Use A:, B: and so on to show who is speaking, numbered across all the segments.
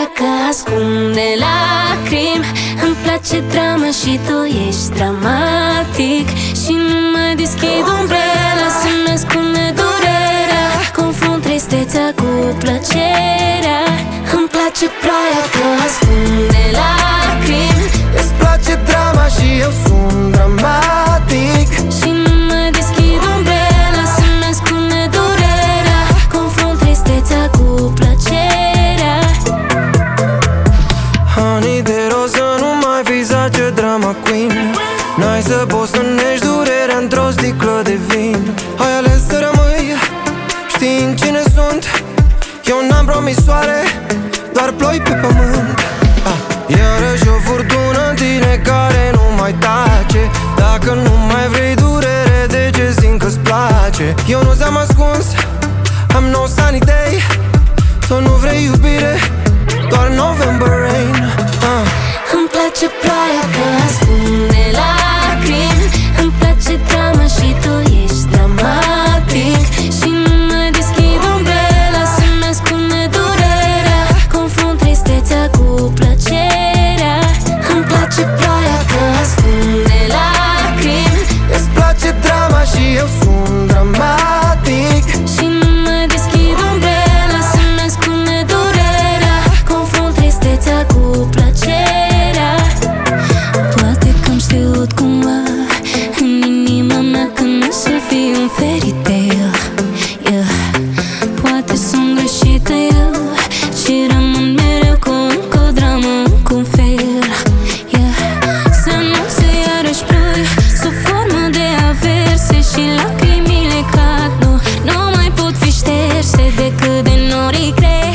A: că ascunde lacrimi. Îmi place drama și tu ești dramatic. Și nu mai deschid umbrela să-mi ascunde durerea. Confund tristețea cu plăcerea. Îmi place ploaia că ascunde lacrimi.
B: Îți place drama și eu sunt dramatic.
A: Și nu mai deschid umbrela să-mi ascunde durerea. Confund tristețea cu plăcerea.
B: Honey de roză, nu mai fi zace drama queen. N-ai să poți să nești durerea într-o sticlă de vin. Ai ales să rămâi știind cine sunt. Eu n-am promisoare, doar ploi pe pământ. Iarăși o furtună în tine care nu mai tace. Dacă nu mai vrei durere, de ce simt că-ți place? Eu nu ți-am ascuns, am no sunny day. Tu nu vrei iubire, doar November rain.
A: Îmi place ploaia că ascunde lacrimi. Îmi place drama și tu ești dramatic. Și nu mai deschid umbrela să-mi ascunde durerea. Confund tristețea cu plăcerea. Îmi place ploaia că ascunde lacrimi.
B: Îți place drama și eu sunt dramatic.
A: Și nu mai deschid umbrela să-mi ascunde durerea. Confund tristețea cu plăcerea. Poate că-am știut cumva în inima mea că nu să fiu un fairy tale, yeah. Poate sunt greșită eu și rămân mereu cu încă o dramă, cu un fel, yeah. Să nu se iarăși ploi sub formă de averse și lacrimile cad, nu mai pot fi șterse decât de norii grei.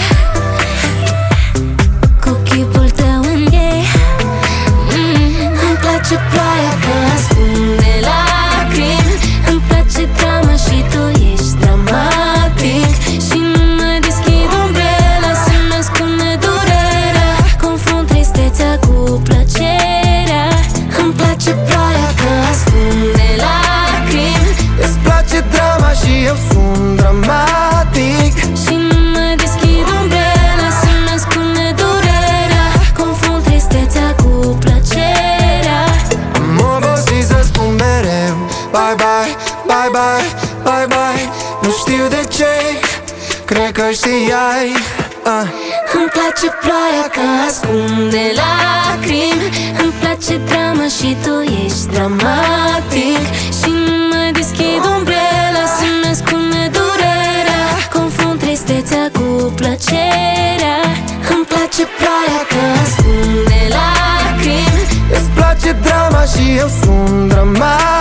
A: Cu chipul tău în ei. Îmi place ploaia că ascunde lacrimi. Îmi place drama și tu ești dramatic. Și nu mai deschid umbrela să-mi ascunde durerea. Confund tristețea cu plăcerea. Îmi place ploaia că ascunde lacrimi.
B: Îți place drama și eu sunt dramatic.
A: Și nu mai deschid umbrela să-mi ascunde durerea. Confund tristețea cu plăcerea.
B: Am obosit să spun mereu bye bye, bye bye, bye bye. Nu știu de ce, cred că știai.
A: Îmi place ploaia că ascunde lacrimi. Îmi place drama și tu ești dramatic. Și nu mai deschid umbrela să-mi ascunde durerea. Confund tristețea cu plăcerea. Îmi place ploaia că ascunde lacrimi.
B: Îți place drama și eu sunt dramatic.